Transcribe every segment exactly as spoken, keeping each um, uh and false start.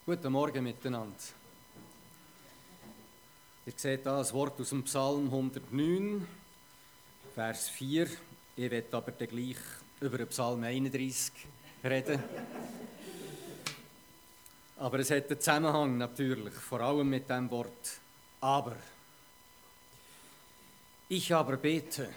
Guten Morgen miteinander. Ihr seht hier ein Wort aus dem Psalm hundertneun, Vers vier. Ich werde aber dann gleich über den Psalm einunddreißig reden. Aber es hat einen Zusammenhang natürlich, vor allem mit dem Wort aber. Ich aber bete.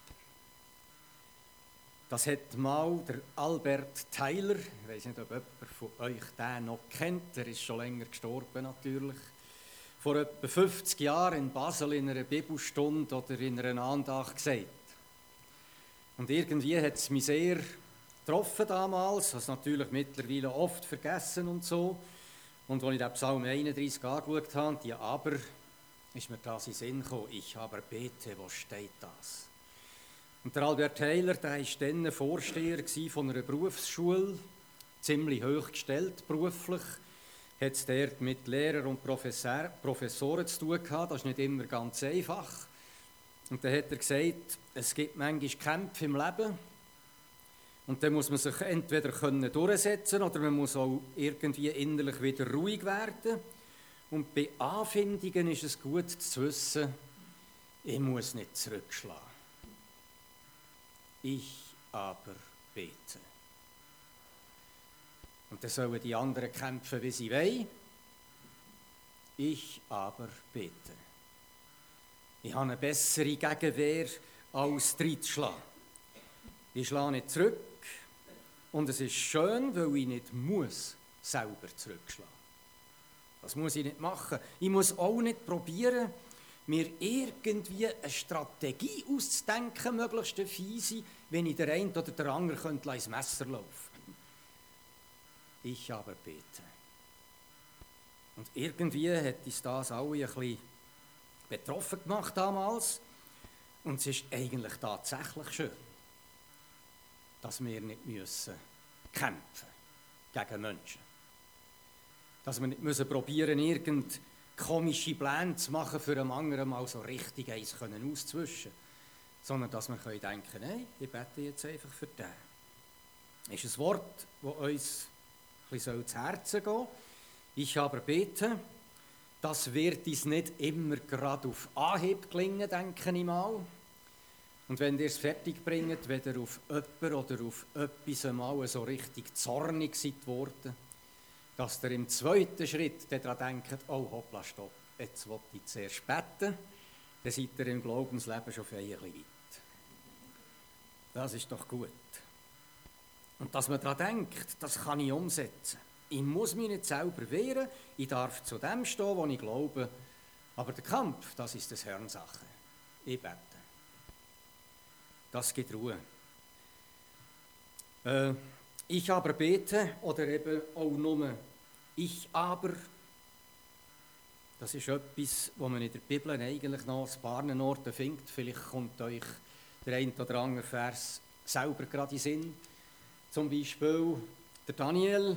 Das hat mal der Albert Tyler, ich weiß nicht, ob jemand von euch den noch kennt, der ist schon länger gestorben natürlich, vor etwa fünfzig Jahren in Basel in einer Bibelstunde oder in einer Andacht gesagt. Und irgendwie hat es mich sehr getroffen damals, das natürlich mittlerweile oft vergessen und so. Und als ich den Psalm einunddreißig angeschaut habe, die Aber, ist mir das in den Sinn gekommen, ich aber bete, wo steht das? Und der Albert Tyler, der war dann Vorsteher von einer Berufsschule, ziemlich hoch gestellt beruflich, hat es dort mit Lehrern und Professor, Professoren zu tun gehabt, das ist nicht immer ganz einfach. Und dann hat er gesagt, es gibt manchmal Kämpfe im Leben und dann muss man sich entweder können durchsetzen oder man muss auch irgendwie innerlich wieder ruhig werden. Und bei Anfindungen ist es gut zu wissen, ich muss nicht zurückschlagen. Ich aber bete. Und dann sollen die anderen kämpfen, wie sie wollen. Ich aber bete. Ich habe eine bessere Gegenwehr, als reinzuschlagen. Ich schlage nicht zurück. Und es ist schön, weil ich nicht muss selber zurückschlagen. Das muss ich nicht machen. Ich muss auch nicht probieren, mir irgendwie eine Strategie auszudenken, möglichst eine fiese, wenn ich der eine oder der andere könnte ins Messer laufen. Ich aber bete. Und irgendwie hat uns das alle ein bisschen betroffen gemacht damals. Und es ist eigentlich tatsächlich schön, dass wir nicht müssen kämpfen gegen Menschen. Dass wir nicht müssen probieren, irgend komische Pläne zu machen, für einen anderen mal so richtig eins können auszuwischen. Sondern dass wir können denken, nein, ich bete jetzt einfach für den. Das ist ein Wort, das uns ein bisschen zu Herzen gehen soll. Ich aber bete, das wird uns nicht immer gerade auf Anhieb gelingen, denke ich mal. Und wenn ihr es fertig bringt, wenn ihr auf jemanden oder auf etwas einmal so richtig zornig seid worden, dass ihr im zweiten Schritt daran denkt, oh hoppla, stopp, jetzt will ich zuerst beten, dann seid ihr im Glaubensleben schon ein bisschen weit. Das ist doch gut. Und dass man daran denkt, das kann ich umsetzen. Ich muss mich nicht selber wehren, ich darf zu dem stehen, wo ich glaube, aber der Kampf, das ist des Herrn Sache. Ich bete. Das gibt Ruhe. Äh, ich aber bete, oder eben auch nur ich aber, das ist etwas, was man in der Bibel eigentlich noch an ein paar Orten findet. Vielleicht kommt euch der ein oder andere Vers selber gerade in den Sinn. Zum Beispiel der Daniel.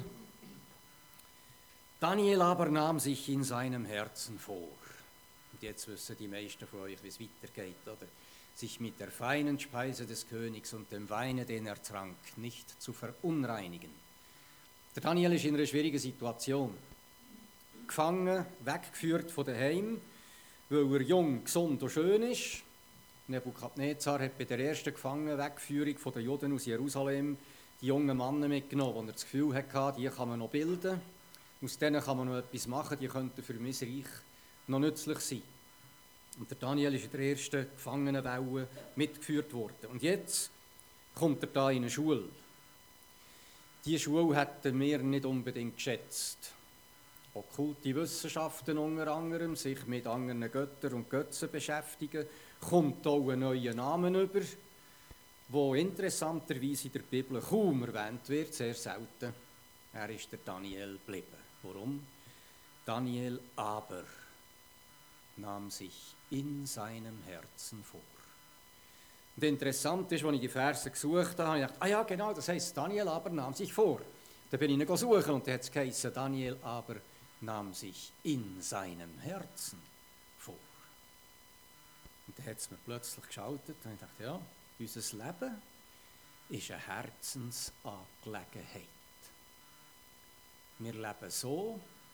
Daniel aber nahm sich in seinem Herzen vor. Und jetzt wissen die meisten von euch, wie es weitergeht, oder? Sich mit der feinen Speise des Königs und dem Weine, den er trank, nicht zu verunreinigen. Der Daniel ist in einer schwierigen Situation. Gefangen, weggeführt von daheim, weil er jung, gesund und schön ist. Nebukadnezar hat bei der ersten Gefangenwegführung von den Juden aus Jerusalem die jungen Männer mitgenommen, die er das Gefühl hatte, die kann man noch bilden. Aus denen kann man noch etwas machen, die könnten für mein Reich noch nützlich sein. Und der Daniel ist in der ersten Gefangenenwelle mitgeführt worden. Und jetzt kommt er da in eine Schule. Diese Schule hätten wir nicht unbedingt geschätzt. Okkulte Wissenschaften unter anderem, sich mit anderen Göttern und Götzen beschäftigen, kommt auch einen neuen Namen über, der interessanterweise in der Bibel kaum erwähnt wird, sehr selten. Er ist der Daniel geblieben. Warum? Daniel aber nahm sich in seinem Herzen vor. Und interessant ist, als ich die Verse gesucht habe, habe ich gedacht, ah ja, genau, das heisst, Daniel aber nahm sich vor. Dann bin ich ihn suchen und dann hat es geheißen, Daniel aber nahm sich in seinem Herzen vor. Und dann hat es mir plötzlich geschaltet und ich dachte, ja, unser Leben ist eine Herzensangelegenheit. Wir leben so,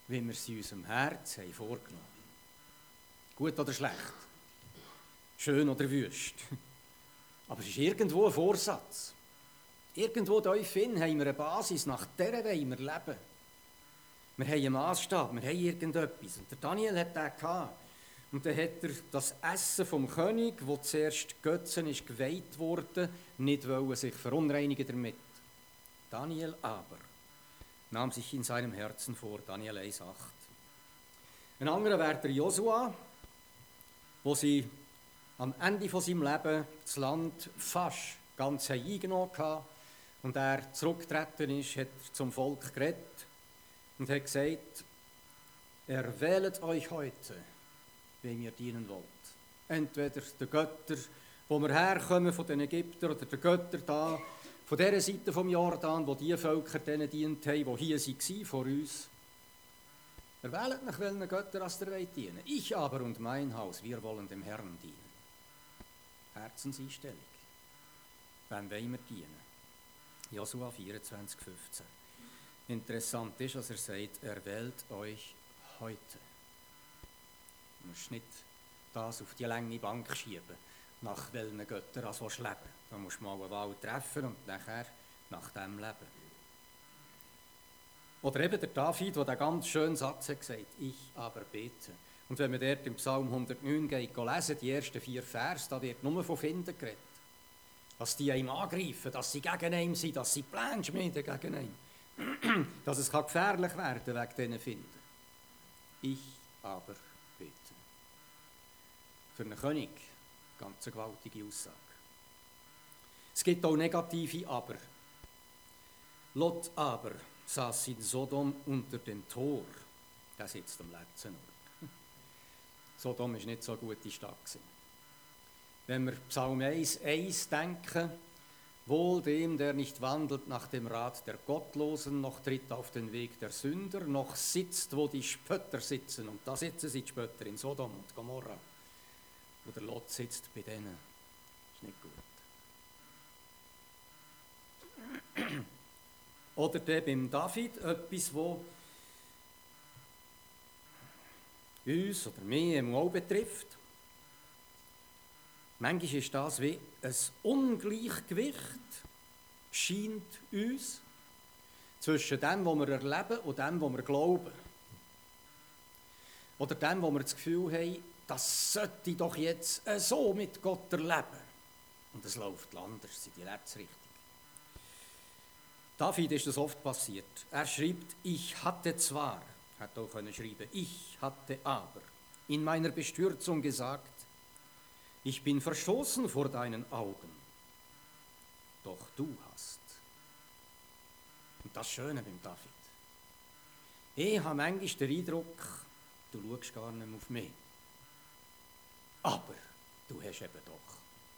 wie wir sie in unserem Herz haben vorgenommen. Gut oder schlecht, schön oder wüst. Aber es ist irgendwo ein Vorsatz. Irgendwo tief in haben wir eine Basis, nach der wollen wir leben. Wir haben einen Maßstab, wir haben irgendetwas. Und der Daniel hat den gehabt. Und dann hat er das Essen vom König, wo zuerst Götzen ist geweiht wurde, nicht wollen sich verunreinigen damit. Daniel aber nahm sich in seinem Herzen vor, Daniel eins acht. Ein anderer wäre der Josua, wo sie am Ende von seinem Leben das Land fast ganz eingenommen hatte. Und er zurückgetreten ist, hat er zum Volk geredet und hat gesagt, erwählet euch heute, wem ihr dienen wollt. Entweder der Götter, wo wir herkommen, von den Ägyptern, oder der Götter da, von dieser Seite vom Jordan, wo die Völker denen dient haben, die hier waren vor uns. Erwählet nach welchen Götter als der wollt dienen. Ich aber und mein Haus, wir wollen dem Herrn dienen. Herzenseinstellung. Wem wollen wir dienen? Josua vierundzwanzig fünfzehn. Interessant ist, dass er sagt, erwählt euch heute. Du musst nicht das auf die lange Bank schieben, nach welchen Göttern als willst leben. Da musst du mal eine Wahl treffen und nachher nach dem leben. Oder eben der David, der den ganz schönen Satz hat gesagt, ich aber bete. Und wenn wir dort im Psalm hundertneun geht, lesen, die ersten vier Vers, da wird nur von Finden geredet. Dass die einem angreifen, dass sie gegen einen sind, dass sie Pläne schmieden gegen einen. Dass es gefährlich werden kann wegen diesen Finden. Ich aber bete. Für einen König ganz eine gewaltige Aussage. Es gibt auch negative Aber. Lot aber saß in Sodom unter dem Tor. Der sitzt am letzten Ort. Sodom war nicht so eine gute Stadt. Wenn wir Psalm eins eins denken, wohl dem, der nicht wandelt nach dem Rat der Gottlosen, noch tritt auf den Weg der Sünder, noch sitzt, wo die Spötter sitzen. Und da sitzen sie die Spötter in Sodom und Gomorra. Wo der Lot sitzt bei denen. Ist nicht gut. Oder der beim David, etwas, wo uns oder mich auch betrifft. Manchmal ist das wie ein Ungleichgewicht, scheint uns, zwischen dem, was wir erleben und dem, was wir glauben. Oder dem, wo wir das Gefühl haben, das sollte doch jetzt so mit Gott erleben. Und es läuft anders in die letzte Richtung. David ist das oft passiert. Er schreibt, ich hatte zwar, hat auch können schreiben, ich hatte aber in meiner Bestürzung gesagt, ich bin verstoßen vor deinen Augen, doch du hast. Und das Schöne beim David. Ich habe manchmal den Eindruck, du schaust gar nicht mehr auf mich. Aber du hast eben doch.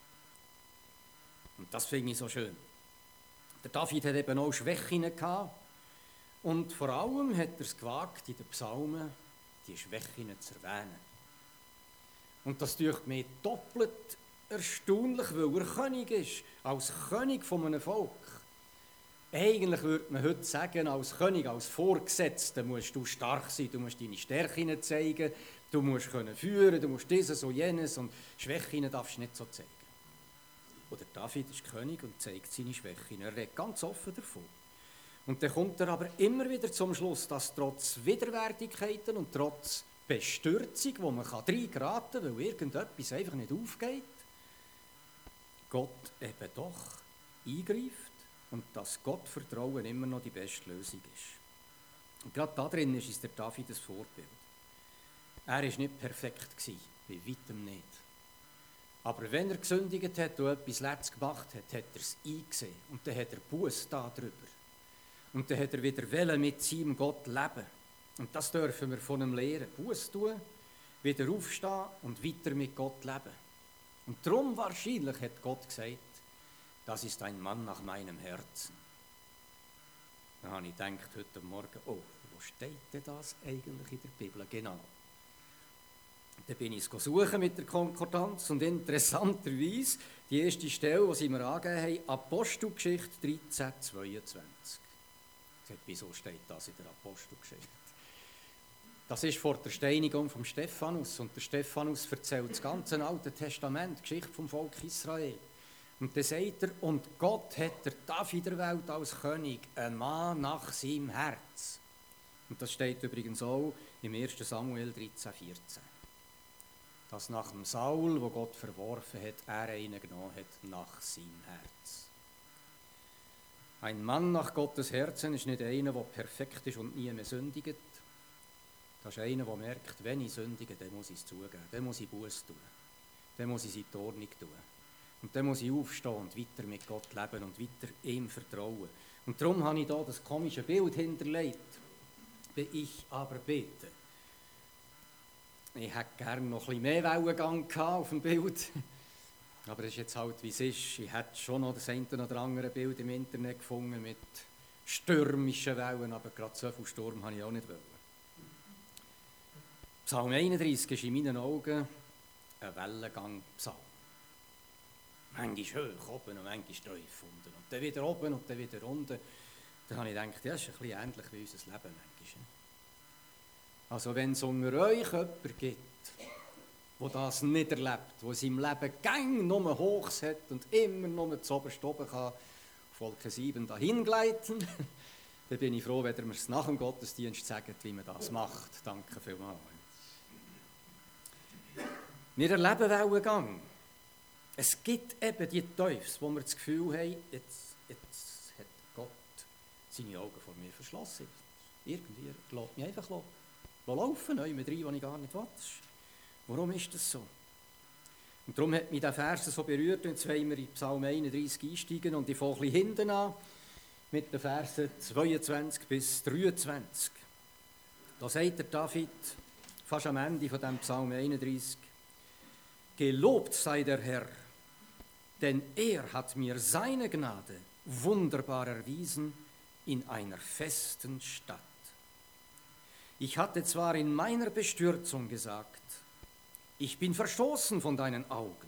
Und das finde ich so schön. Der David hat eben auch Schwächen gehabt. Und vor allem hat er es gewagt, in den Psalmen die Schwächen zu erwähnen. Und das tut mich doppelt erstaunlich, weil er König ist, als König von einem Volk. Eigentlich würde man heute sagen, als König, als Vorgesetzter musst du stark sein, du musst deine Stärken zeigen, du musst können führen, du musst dieses und jenes und Schwächen darfst du nicht so zeigen. Oder David ist König und zeigt seine Schwächen, er redet ganz offen davon. Und dann kommt er aber immer wieder zum Schluss, dass trotz Widerwärtigkeiten und trotz Bestürzung, wo man reingeraten kann, weil irgendetwas einfach nicht aufgeht, Gott eben doch eingreift und dass Gottvertrauen immer noch die beste Lösung ist. Und gerade da drin ist uns der David ein Vorbild. Er war nicht perfekt gewesen, bei weitem nicht. Aber wenn er gesündigt hat und etwas Letztes gemacht hat, hat er es eingesehen. Und dann hat er Buß da drüber. Und dann hat er wieder wollen mit seinem Gott leben. Und das dürfen wir von ihm lernen. Buß tun, wieder aufstehen und weiter mit Gott leben. Und darum wahrscheinlich hat Gott gesagt, das ist ein Mann nach meinem Herzen. Dann habe ich gedacht heute Morgen, oh, wo steht denn das eigentlich in der Bibel genau? Dann bin ich es suchen mit der Konkordanz und interessanterweise die erste Stelle, die sie mir angegeben haben, Apostelgeschichte dreizehn zweiundzwanzig. Wieso steht das in der Apostelgeschichte? Das ist vor der Steinigung von Stephanus. Und der Stephanus erzählt das ganze Alte Testament, die Geschichte vom Volk Israel. Und dann sagt er, und Gott hat der David der Welt als König, ein Mann nach seinem Herz. Und das steht übrigens auch im ersten Samuel dreizehn, vierzehn. Dass nach dem Saul, wo Gott verworfen hat, er einen genommen hat nach seinem Herz. Ein Mann nach Gottes Herzen ist nicht einer, der perfekt ist und nie mehr sündigt. Das ist einer, der merkt, wenn ich sündige, dann muss ich es zugeben, dann muss ich Buße tun, dann muss ich es in die Ordnung tun. Und dann muss ich aufstehen und weiter mit Gott leben und weiter ihm vertrauen. Und darum habe ich hier das komische Bild hinterlegt. Wenn ich aber bete. Ich hätte gerne noch ein bisschen mehr Wellengang auf dem Bild. Aber es ist jetzt halt, wie es ist. Ich hätte schon noch das eine oder andere Bild im Internet gefunden mit stürmischen Wellen, aber gerade so viel Sturm habe ich auch nicht wollen. Psalm einunddreißig ist in meinen Augen ein Wellengang-Psalm. Manchmal hoch oben und manchmal tief unten. Und dann wieder oben und dann wieder unten. Dann habe ich gedacht, ja, das ist ein bisschen ähnlich wie unser Leben manchmal. Also wenn es unter euch jemanden gibt, der das nicht erlebt, der in seinem Leben gang nur Hochs hat und immer nur zu oberst oben kann, auf Wolke sieben dahin gleiten, dann bin ich froh, wenn ihr mir es nach dem Gottesdienst sagt, wie man das macht. Danke vielmals. Wir erleben Wellengang. Es gibt eben die Teufels, wo wir das Gefühl haben, jetzt, jetzt hat Gott seine Augen vor mir verschlossen. Irgendwie lässt mich einfach laufen, neu mit rein, wo ich gar nicht will. Warum ist das so? Und darum hat mich der Vers so berührt, und jetzt wollen wir in Psalm einunddreißig einsteigen und ich fange ein bisschen hinten an mit den Versen zweiundzwanzig bis dreiundzwanzig. Da sagt der David fast am Ende von dem Psalm einunddreißig: Gelobt sei der Herr, denn er hat mir seine Gnade wunderbar erwiesen in einer festen Stadt. Ich hatte zwar in meiner Bestürzung gesagt, ich bin verstoßen von deinen Augen,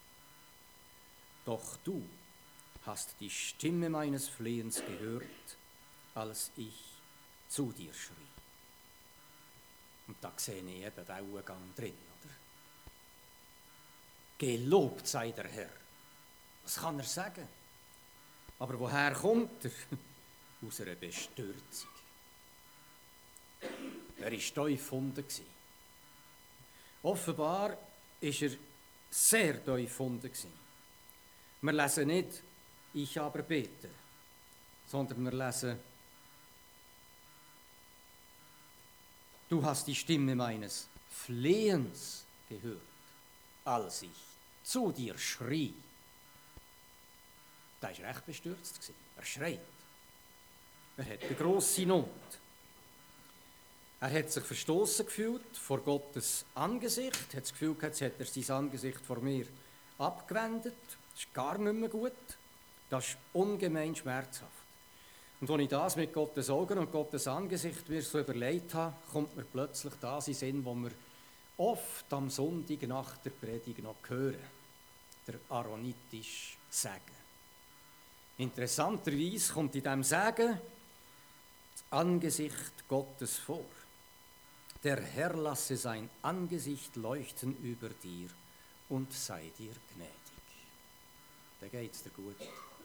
doch du hast die Stimme meines Flehens gehört, als ich zu dir schrie. Und da sehe ich eben Wellengang drin, oder? Gelobt sei der Herr. Was kann er sagen? Aber woher kommt er? Aus einer Bestürzung. Er war tief unten. Offenbar war er sehr tief unten. Wir lesen nicht, ich aber bete, sondern wir lesen, du hast die Stimme meines Flehens gehört, als ich zu dir schrie. Da war recht bestürzt. Er schreit. Er hat eine grosse Not. Er hat sich verstoßen gefühlt vor Gottes Angesicht, hat das Gefühl gehabt, jetzt hat er sein Angesicht vor mir abgewendet. Das ist gar nicht mehr gut. Das ist ungemein schmerzhaft. Und als ich das mit Gottes Augen und Gottes Angesicht mir so überlegt habe, kommt mir plötzlich das in den Sinn, was wir oft am Sonntag nach der Predigt noch hören. Der aaronitisch Segen. Interessanterweise kommt in diesem Segen das Angesicht Gottes vor. Der Herr lasse sein Angesicht leuchten über dir und sei dir gnädig. Da geht es dir gut.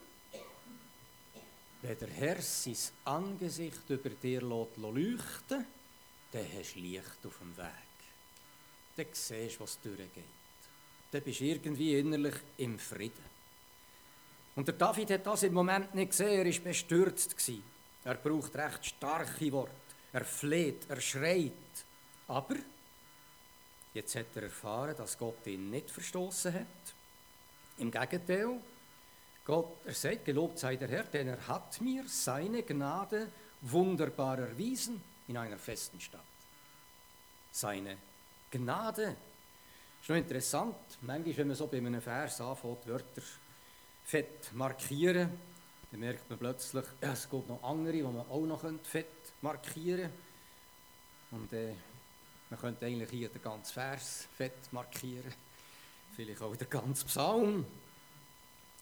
Wenn der Herr sein Angesicht über dir leuchten, dann hast du Licht auf dem Weg. Dann siehst du, was durchgeht. Dann bist du irgendwie innerlich im Frieden. Und der David hat das im Moment nicht gesehen, er war bestürzt. Er braucht recht starke Worte. Er fleht, er schreit. Aber jetzt hat er erfahren, dass Gott ihn nicht verstoßen hat. Im Gegenteil, Gott, er sagt, gelobt sei der Herr, denn er hat mir seine Gnade wunderbar erwiesen in einer festen Stadt. Seine Gnade. Ist noch interessant, manchmal, wenn man so bei einem Vers anfängt, Wörter fett markieren, dann merkt man plötzlich, ja, es gibt noch andere, die man auch noch fett markieren könnte. Und äh, man könnte eigentlich hier den ganzen Vers fett markieren, vielleicht auch den ganzen Psalm.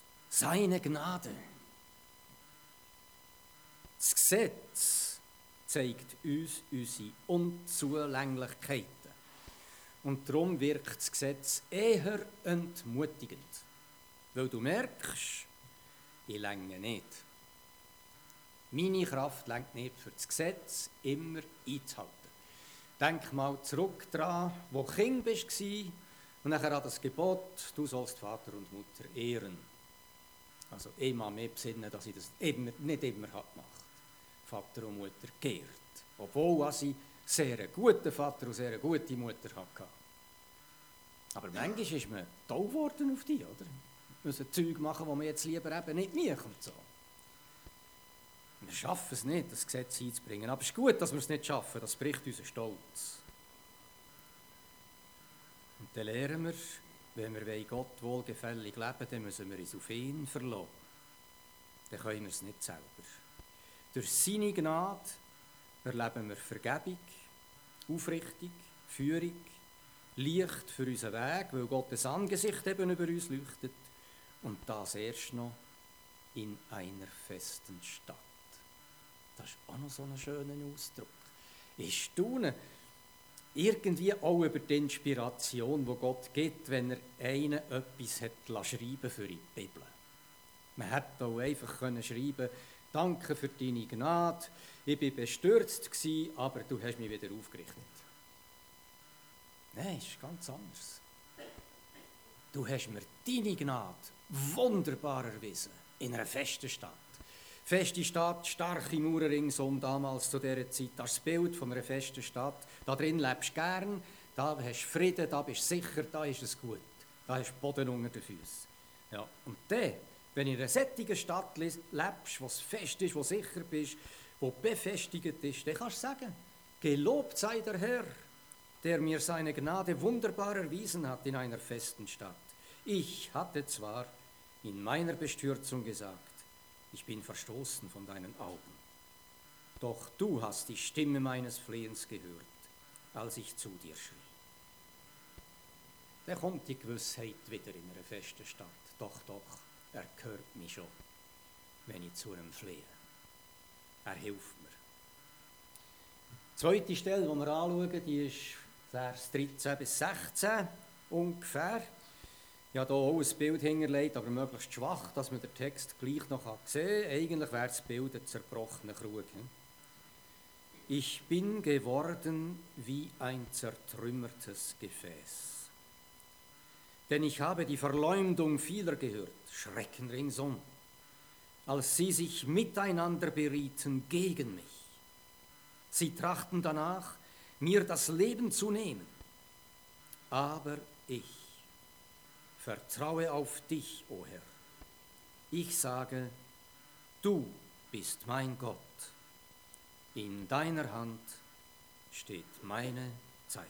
Seine Gnade. Das Gesetz, das zeigt uns unsere Unzulänglichkeiten. Und darum wirkt das Gesetz eher entmutigend. Weil du merkst, ich länge nicht. Meine Kraft lenkt nicht für das Gesetz immer einzuhalten. Denk mal zurück daran, wo du Kind warst und nachher an das Gebot, du sollst Vater und Mutter ehren. Also immer mehr besinnen, dass ich das immer, nicht immer gemacht habe. Vater und Mutter geehrt. Obwohl ich sehr einen guten Vater und sehr eine gute Mutter hatte. Aber manchmal ist man toll geworden auf die, oder? Wir müssen Zeug machen, die man jetzt lieber eben nicht macht und so. Wir schaffen es nicht, das Gesetz einzubringen. Aber es ist gut, dass wir es nicht schaffen, das bricht unseren Stolz. Und dann lernen wir, wenn wir Gott wohlgefällig leben, dann müssen wir uns auf ihn verlassen. Dann können wir es nicht selber. Durch seine Gnade erleben wir Vergebung, Aufrichtung, Führung, Licht für unseren Weg, weil Gottes Angesicht eben über uns leuchtet. Und das erst noch in einer festen Stadt. Das ist auch noch so ein schöner Ausdruck. Ich staune irgendwie auch über die Inspiration, die Gott gibt, wenn er einen etwas hat schreiben für die Bibel. Man hätte auch einfach können schreiben, danke für deine Gnade, ich war bestürzt, aber du hast mich wieder aufgerichtet. Nein, es ist ganz anders. Du hast mir deine Gnade wunderbar erwiesen in einer festen Stadt. Feste Stadt, starke Mauern ringsum, damals zu dieser Zeit, das ist das Bild von einer festen Stadt. Da drin lebst du gern, da hast du Frieden, da bist du sicher, da ist es gut. Da hast du Boden unter den Füßen. Ja, und dann, wenn du in einer solchen Stadt lebst, wo es fest ist, wo du sicher bist, wo befestigt ist, dann kannst du sagen, gelobt sei der Herr, der mir seine Gnade wunderbar erwiesen hat in einer festen Stadt. Ich hatte zwar in meiner Bestürzung gesagt, ich bin verstoßen von deinen Augen. Doch du hast die Stimme meines Flehens gehört, als ich zu dir schrie. Da kommt die Gewissheit wieder in einer festen Stadt. Doch, doch, er hört mich schon, wenn ich zu ihm flehe. Er hilft mir. Die zweite Stelle, die wir anschauen, die ist Vers dreizehn bis sechzehn ungefähr. Ich habe hier auch ein Bild hinterlegt, aber möglichst schwach, dass man den Text gleich noch sehen kann. Eigentlich wäre das Bild ein zerbrochener Krug. Ich bin geworden wie ein zertrümmertes Gefäß. Denn ich habe die Verleumdung vieler gehört, Schrecken ringsum, als sie sich miteinander berieten gegen mich. Sie trachten danach, mir das Leben zu nehmen. Aber ich vertraue auf dich, o Herr. Ich sage, du bist mein Gott. In deiner Hand steht meine Zeit.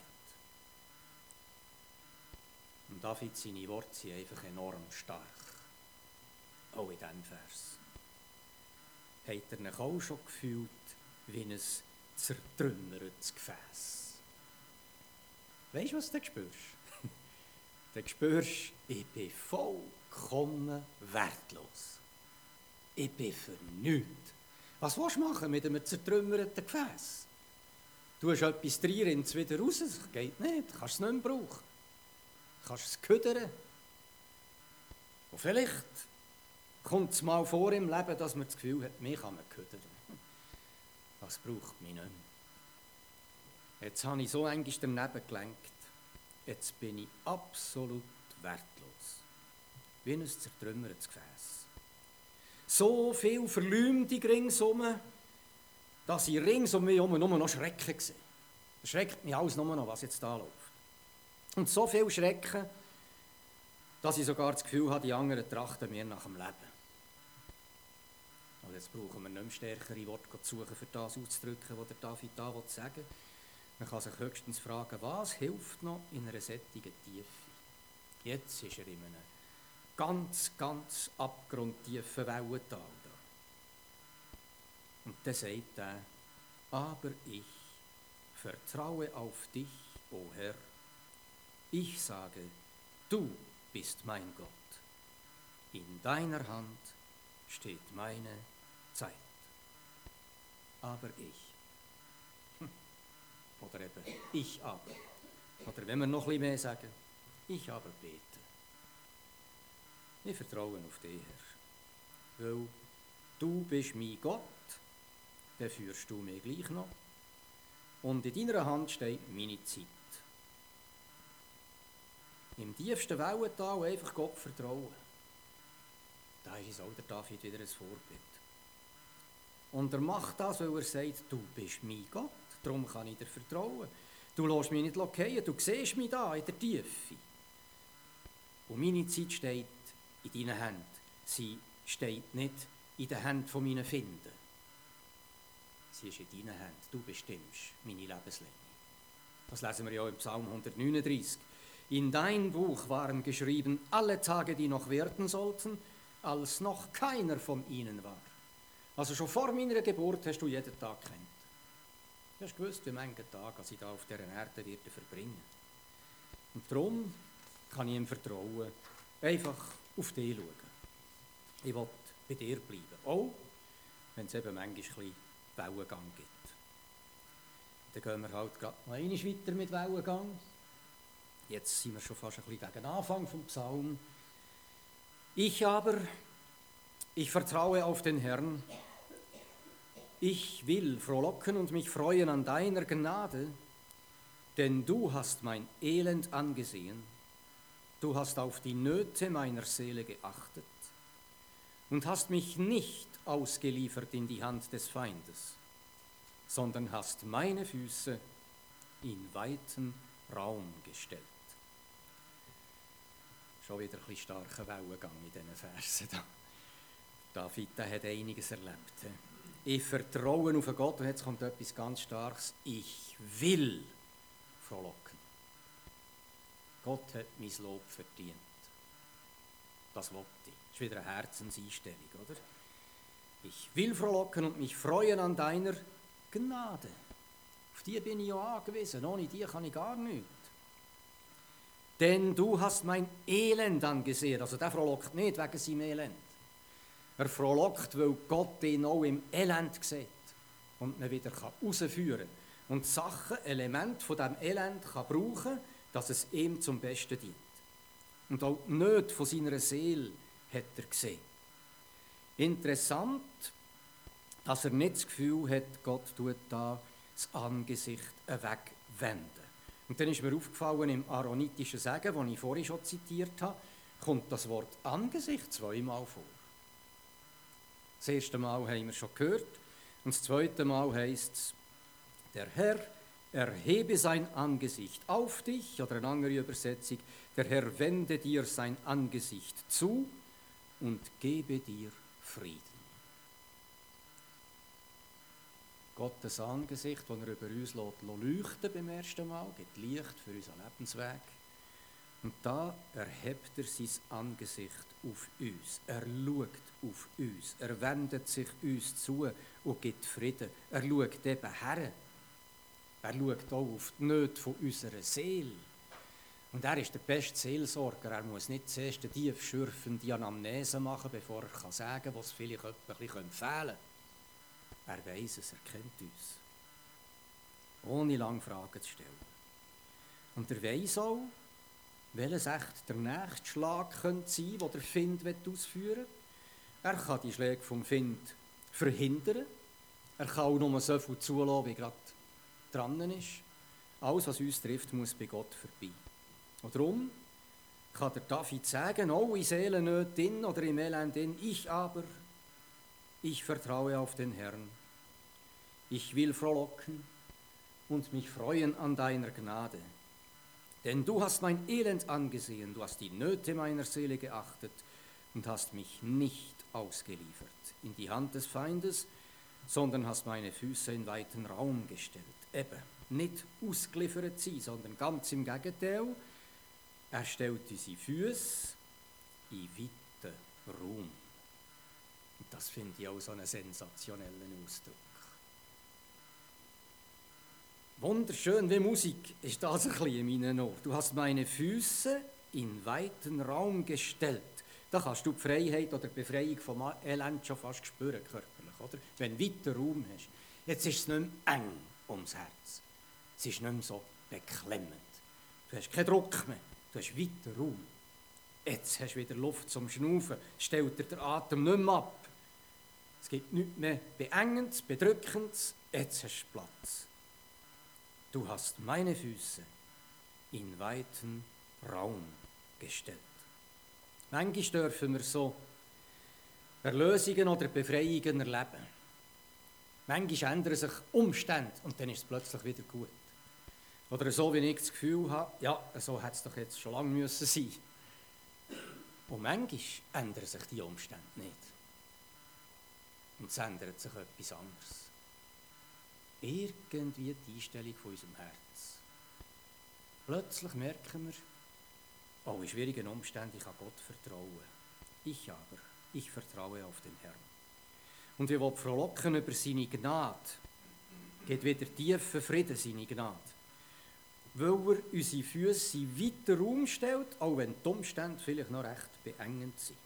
Und David, seine Worte sind einfach enorm stark. Auch in diesem Vers. Hat er sich auch schon gefühlt wie ein zertrümmertes Gefäß? Weißt du, was du spürst? Du spürst, ich bin vollkommen wertlos. Ich bin für nichts. Was willst du machen mit einem zertrümmerten Gefäß? Du hast etwas drin, rinnt es wieder raus. Das geht nicht, du kannst es nicht mehr brauchen. Du kannst es ködern. Und vielleicht kommt es mal vor im Leben, dass man das Gefühl hat, mich kann man ködern. Das braucht mich nicht mehr. Jetzt habe ich so eigentlich daneben gelenkt. Jetzt bin ich absolut wertlos. Wie ein zertrümmertes Gefäß. So viel Verleumdung ringsum, dass ich ringsum mich nur noch Schrecken sehe. Das schreckt mich alles nur noch, was jetzt da läuft. Und so viel Schrecken, dass ich sogar das Gefühl habe, die anderen trachten mir nach dem Leben. Und jetzt brauchen wir nicht mehr stärkere Worte zu suchen, für das auszudrücken, was der David da sagen will. Man kann sich höchstens fragen, was hilft noch in einer solchen Tiefe? Jetzt ist er in einem ganz, ganz abgrundtiefen Wellental da. Und dann sagt er, aber ich vertraue auf dich, o Herr. Ich sage, du bist mein Gott. In deiner Hand steht meine Zeit. Aber ich ich aber. Oder wenn wir noch ein bisschen mehr sagen, ich aber bete. Ich vertraue auf dich, Herr. Weil du bist mein Gott, dann führst du mich gleich noch. Und in deiner Hand steht meine Zeit. Im tiefsten Wellental einfach Gott vertrauen. Da ist uns auch der David wieder ein Vorbild. Und er macht das, weil er sagt, du bist mein Gott, darum kann ich dir vertrauen. Du lässt mich nicht fallen, du siehst mich da in der Tiefe. Und meine Zeit steht in deinen Händen. Sie steht nicht in den Händen von meinen Finden. Sie ist in deinen Händen. Du bestimmst meine Lebenslänge. Das lesen wir ja im Psalm hundertneununddreißig. In dein Buch waren geschrieben alle Tage, die noch werden sollten, als noch keiner von ihnen war. Also schon vor meiner Geburt hast du jeden Tag gekannt. Du hast gewusst, wie viele Tage ich da auf dieser Erde werde verbringen. Und darum kann ich ihm vertrauen, einfach auf dich schauen. Ich will bei dir bleiben, auch wenn es eben manchmal ein bisschen Wellengang gibt. Dann gehen wir halt gerade noch einmal weiter mit Wellengang. Jetzt sind wir schon fast ein bisschen gegen den Anfang vom Psalm. Ich aber, ich vertraue auf den Herrn. Ich will frohlocken und mich freuen an deiner Gnade, denn du hast mein Elend angesehen. Du hast auf die Nöte meiner Seele geachtet und hast mich nicht ausgeliefert in die Hand des Feindes, sondern hast meine Füße in weiten Raum gestellt. Schon wieder ein bisschen starker Wellengang in diesen Versen da. David, der hat einiges erlebt. Ich vertraue auf Gott und jetzt kommt etwas ganz Starkes. Ich will frohlocken. Gott hat mein Lob verdient. Das wollte ich. Das ist wieder eine Herzenseinstellung, oder? Ich will frohlocken und mich freuen an deiner Gnade. Auf die bin ich ja angewiesen. Ohne die kann ich gar nichts. Denn du hast mein Elend angesehen. Also der frohlockt nicht wegen seinem Elend. Er frohlockt, weil Gott ihn auch im Elend sieht und ihn wieder herausführen kann. Und Sachen, Elemente von diesem Elend kann brauchen, dass es ihm zum Besten dient. Und auch die Nöte von seiner Seele hat er gesehen. Interessant, dass er nicht das Gefühl hat, Gott tut da das Angesicht wegwenden. Und dann ist mir aufgefallen, im aaronitischen Segen, das ich vorhin schon zitiert habe, kommt das Wort Angesicht zweimal vor. Das erste Mal haben wir schon gehört und das zweite Mal heißt es, der Herr erhebe sein Angesicht auf dich, oder eine andere Übersetzung, der Herr wende dir sein Angesicht zu und gebe dir Frieden. Gottes Angesicht, das er über uns leuchten beim ersten Mal, gibt Licht für unseren Lebensweg. Und da erhebt er sein Angesicht auf uns. Er schaut auf uns. Er wendet sich uns zu und gibt Frieden. Er schaut eben her. Er schaut auch auf die Nöte von unserer Seele. Und er ist der beste Seelsorger. Er muss nicht zuerst eine tiefschürfende Anamnese machen, bevor er kann sagen kann, was vielleicht ein bisschen fehlen könnte. Er weiss es, er kennt uns. Ohne lange Fragen zu stellen. Und er weiss auch, welches echt der nächste Schlag könnte sein, den der Find ausführen will. Er kann die Schläge vom Find verhindern. Er kann auch nur so viel zulassen, wie gerade dran ist. Alles, was uns trifft, muss bei Gott vorbei. Und darum kann der David sagen, auch in Seelennöten oder im Elend, ich aber, ich vertraue auf den Herrn. Ich will frohlocken und mich freuen an deiner Gnade. Denn du hast mein Elend angesehen, du hast die Nöte meiner Seele geachtet und hast mich nicht ausgeliefert in die Hand des Feindes, sondern hast meine Füße in weiten Raum gestellt. Eben, nicht ausgeliefert sein, sondern ganz im Gegenteil. Er stellt unsere Füße in weiten Raum. Und das finde ich auch so einen sensationellen Ausdruck. Wunderschön wie Musik ist das ein bisschen in meinen Ohren. Du hast meine Füße in weiten Raum gestellt. Da kannst du die Freiheit oder die Befreiung vom Elend schon fast spüren, körperlich, oder? Wenn du weiten Raum hast. Jetzt ist es nicht mehr eng ums Herz. Es ist nicht mehr so beklemmend. Du hast keinen Druck mehr, du hast weiter Raum. Jetzt hast du wieder Luft zum Schnaufen, stellt dir der Atem nicht mehr ab. Es gibt nichts mehr Beengendes, Bedrückendes, jetzt hast du Platz. Du hast meine Füße in weiten Raum gestellt. Manchmal dürfen wir so Erlösungen oder Befreiungen erleben. Manchmal ändern sich Umstände und dann ist es plötzlich wieder gut. Oder so, wie ich das Gefühl habe, ja, so hätte es doch jetzt schon lange müssen sein. Und manchmal ändern sich die Umstände nicht. Und es ändert sich etwas anderes. Irgendwie die Einstellung von unserem Herz. Plötzlich merken wir, auch in schwierigen Umständen, ich kann Gott vertrauen. Ich aber, ich vertraue auf den Herrn. Und wir wollen frohlocken über seine Gnade. Geht wieder tiefer Frieden, seine Gnade. Weil er unsere Füße in weiter Raum stellt, auch wenn die Umstände vielleicht noch recht beengend sind.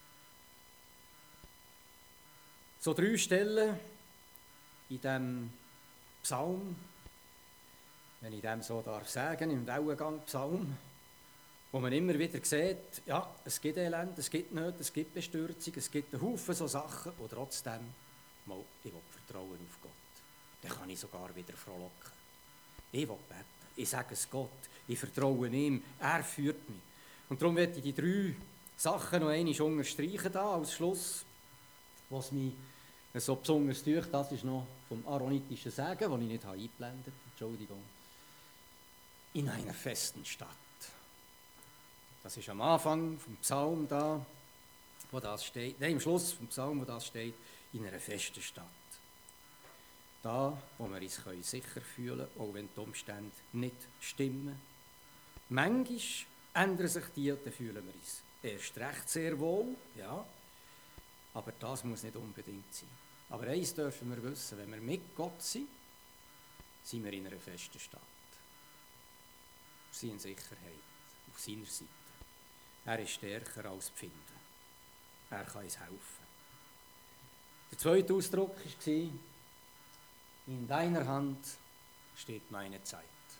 So drei Stellen in diesem Psalm, wenn ich dem so darf sagen, im Wellengang-Psalm, wo man immer wieder sieht, ja, es gibt Elend, es gibt Nöte, es gibt Bestürzung, es gibt einen Haufen so Sachen, und trotzdem, mal, ich will vertrauen auf Gott. Dann kann ich sogar wieder frohlocken. Ich will beten, ich sage es Gott, ich vertraue ihm, er führt mich. Und darum werde ich die drei Sachen noch einmal unterstreichen da als Schluss, was mich so besonders durch, das ist noch vom aaronitischen Segen, das ich nicht habe eingeblendet habe, Entschuldigung. In einer festen Stadt. Das ist am Anfang vom Psalm da, wo das steht, nein, am Schluss vom Psalm, wo das steht, in einer festen Stadt. Da, wo wir uns sicher fühlen können, auch wenn die Umstände nicht stimmen. Manchmal ändern sich die und dann fühlen wir uns erst recht sehr wohl, ja, aber das muss nicht unbedingt sein. Aber eins dürfen wir wissen, wenn wir mit Gott sind, sind wir in einer festen Stadt. Wir sind in Sicherheit, auf seiner Seite. Er ist stärker als die Finden. Er kann uns helfen. Der zweite Ausdruck war, in deiner Hand steht meine Zeit.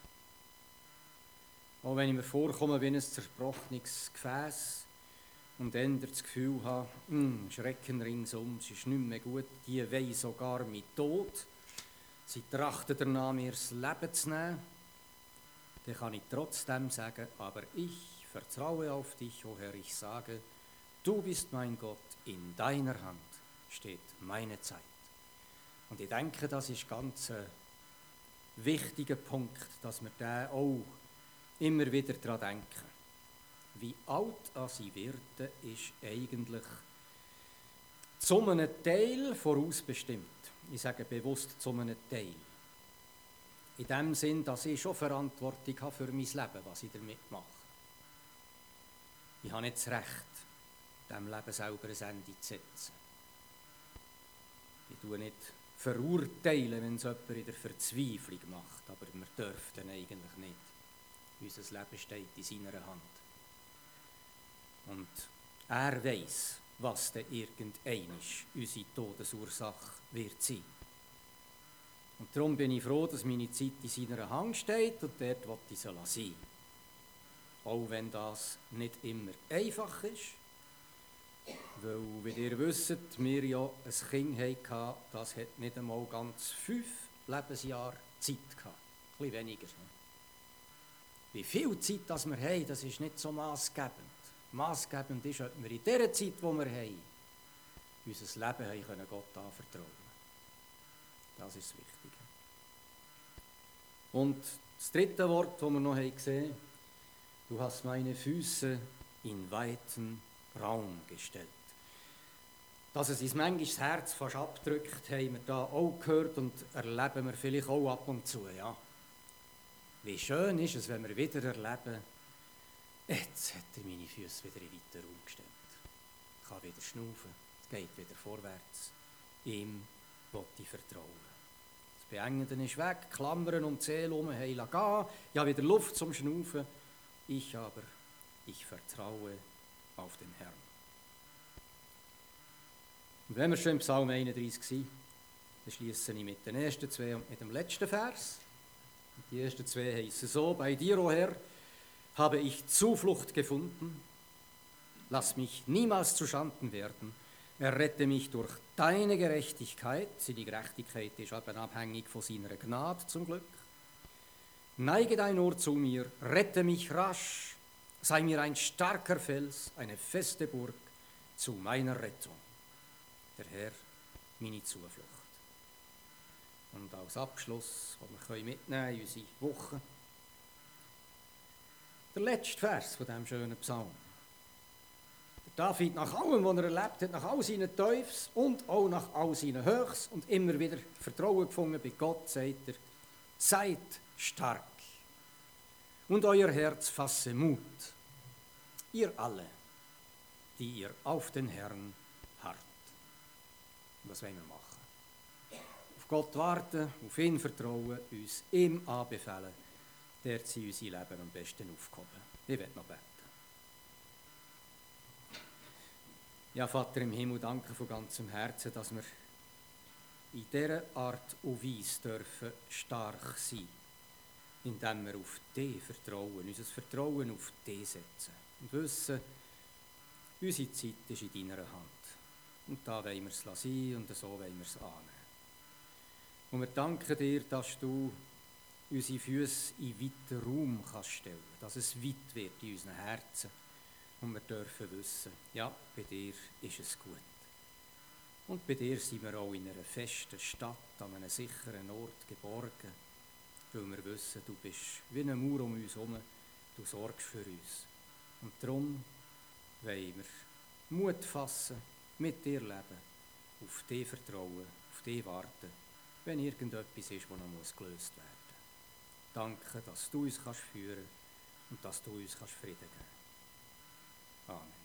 Auch wenn ich mir vorkomme wie ein zerbrochenes Gefäß und dann das Gefühl habe, mh, Schrecken ringsum, es ist nicht mehr gut, die wollen sogar mit Tod, sie trachten danach, mir das Leben zu nehmen, dann kann ich trotzdem sagen, aber ich vertraue auf dich, o Herr, ich sage, du bist mein Gott, in deiner Hand steht meine Zeit. Und ich denke, das ist ganz ein wichtiger Punkt, dass wir da auch immer wieder daran denken. Wie alt ich werde, ist eigentlich zu einem Teil vorausbestimmt. Ich sage bewusst zu einem Teil. In dem Sinn, dass ich schon Verantwortung habe für mein Leben, was ich damit mache. Ich habe nicht das Recht, dem Leben selber ein Ende zu setzen. Ich tue nicht verurteilen, wenn es jemand in der Verzweiflung macht, aber wir dürfen eigentlich nicht. Unser Leben steht in seiner Hand. Und er weiss, was denn irgendeinmal unsere Todesursache wird sein. Und darum bin ich froh, dass meine Zeit in seiner Hand steht und dort will ich sie sein. Auch wenn das nicht immer einfach ist. Weil, wie ihr wisst, wir ja ein Kind hatten, das hat nicht einmal ganz fünf Lebensjahre Zeit gehabt. Ein bisschen weniger. Wie viel Zeit das wir haben, das ist nicht so maßgebend. Maßgebend ist, ob wir in der Zeit, die wir haben, unser Leben haben können Gott anvertrauen. Das ist das Wichtige. Und das dritte Wort, das wir noch gesehen haben, du hast meine Füße in weiten Raum gestellt. Dass es uns manchmal das Herz fast abdrückt, haben wir da auch gehört und erleben wir vielleicht auch ab und zu. Ja. Wie schön ist es, wenn wir wieder erleben, jetzt hat er meine Füße wieder in weiten Raum gestellt. Ich kann wieder schnaufen, es geht wieder vorwärts. Ihm will ich vertrauen. Das Beengende ist weg, Klammern um die Seele herum haben gehen, ja wieder Luft zum Schnaufen. Ich aber, ich vertraue auf den Herrn. Und wenn wir schon im Psalm einunddreißig sind, dann schließe ich mit den ersten zwei und mit dem letzten Vers. Die ersten zwei heißen so: Bei dir, o Herr, habe ich Zuflucht gefunden. Lass mich niemals zu Schanden werden. Errette mich durch deine Gerechtigkeit. Die Gerechtigkeit ist eben abhängig von seiner Gnade zum Glück. Neige dein Ohr zu mir, rette mich rasch. Sei mir ein starker Fels, eine feste Burg zu meiner Rettung. Der Herr, meine Zuflucht. Und als Abschluss, den wir mitnehmen in unsere Woche, der letzte Vers von diesem schönen Psalm. Der David, nach allem, was er erlebt hat, nach all seinen Teufels und auch nach all seinen Höchst und immer wieder Vertrauen gefunden bei Gott, sagt er: Seid stark und euer Herz fasse Mut, ihr alle, die ihr auf den Herrn harrt. Und was wollen wir machen? Auf Gott warten, auf ihn vertrauen, uns ihm anbefehlen, der sind unser Leben am besten aufgehoben. Ich werde noch beten. Ja, Vater im Himmel, danke von ganzem Herzen, dass wir in dieser Art und Weise dürfen stark sein, indem wir auf dich vertrauen, unser Vertrauen auf dich setzen und wissen, unsere Zeit ist in deiner Hand. Und da wollen wir es sein und so wollen wir es annehmen. Und wir danken dir, dass du unsere Füße in weiten Raum kannst stellen, dass es weit wird in unseren Herzen. Und wir dürfen wissen, ja, bei dir ist es gut. Und bei dir sind wir auch in einer festen Stadt, an einem sicheren Ort geborgen, weil wir wissen, du bist wie eine Mauer um uns herum, du sorgst für uns. Und darum wollen wir Mut fassen, mit dir leben, auf dich vertrauen, auf dich warten, wenn irgendetwas ist, das noch gelöst werden muss. Danke, dass du uns kannst führen und dass du uns kannst Frieden geben kannst. Amen.